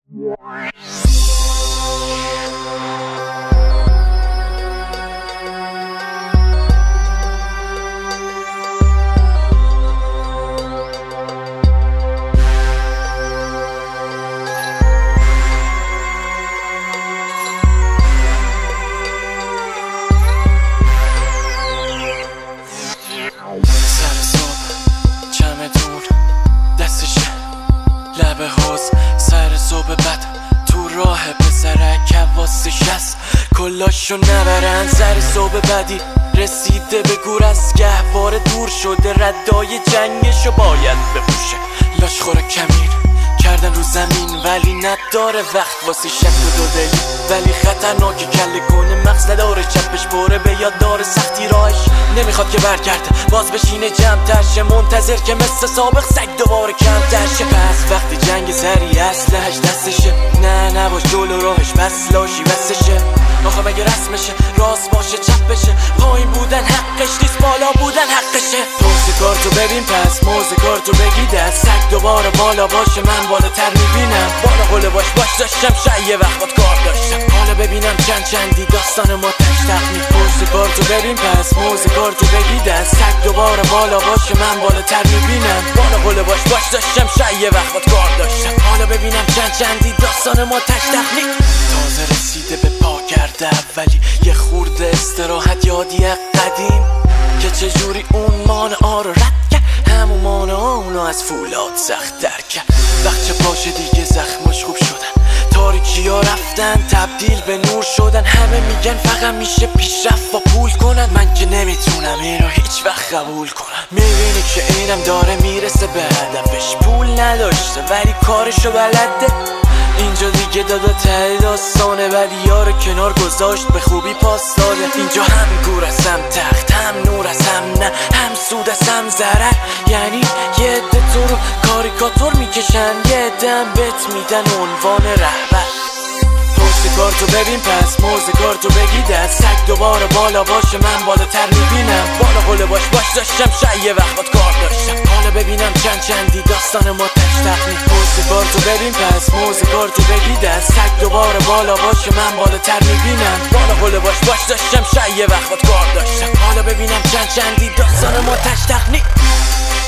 سر صبح بد تو راه پسرک حواسش هست کلاشو نبرن. سر صبح بدی رسیده به گور از گهواره دور شده، ردای جنگشو باید بپوشه. لاش خوره کمین کردن رو زمین ولی نداره وقت واسه شک و دودلی، ولی خطرناکی کله کنه مغز نداره، چپش پره به یاد داره سختی راهش نمیخواد که برگرده باز بشینه جمع ترشه، منتظر که مثل سابق سگ دوباره کم ترشه. پس وقتی جنگ سری اسلحش دستشه، نه نباش جلو راهش بس لاشی بسشه. آخه مگه رسمشه راست باشه چپ بشه، پایین بودن حقش نیست بالا بودن حقشه. موزیکارتو ببین پس موزیکارتو بگی دست، سگ دوباره بالا باشه من بالاتر میبینم. بالا قله باش داشتم شاید یه وقت باد کار داشتم، حالا ببینم چندی داستان ما تک تقنی. موزیکارتو ببین پس موزیکارتو بگی دست، سگ دوباره بالا باشه من بالاتر میبینم. بالا قله باش داشتم شاید یه وقت باد کار داشتم، حالا ببینم چندی داستان ما تک تقنی. تازه رسیده به پا کرده اولی، یه خورده استراحت یادی قدیم که چجوری اون مانع رو رد کرد، همون مانع اونو از فولاد سخت در کرد. وقت پاشه دیگه زخمش خوب شدن، تاریکی ها رفتن تبدیل به نور شدن. همه میگن فقط میشه پیشرفت با پول کنن، من که نمیتونم اینو هیچ وقت قبول کنم. میبینی که اینم داره میرسه به هدفش، پول نداشته ولی کارشو بلده. اینجا دیگه دادا ته داستانه، ولی یارو کنار گذاشت به خوبی پاس داده. اینجا هم گور از هم تخت، هم نور از هم نه، هم سود از هم ضرر. یعنی یه عده تو رو کاریکاتور میکشن، یه عده هم بهت میدن عنوان رهبر. موزیکارتو ببین پس موزیکارتو بگی دست، سگ دوباره بالا باشه من بالاتر میبینم. بالا قله باش داشتم شاید یه وقت باد کار داشتم، حالا ببینم چندی داستان ما تک تقنی. موزیکارتو ببین پس موزیکارتو بگی دست، سگ دوباره بالا باشه من بالاتر میبینم. بالا قله باش داشتم شاید یه وقت باد کار داشتم، حالا ببینم چندی داستان ما تک تقنی.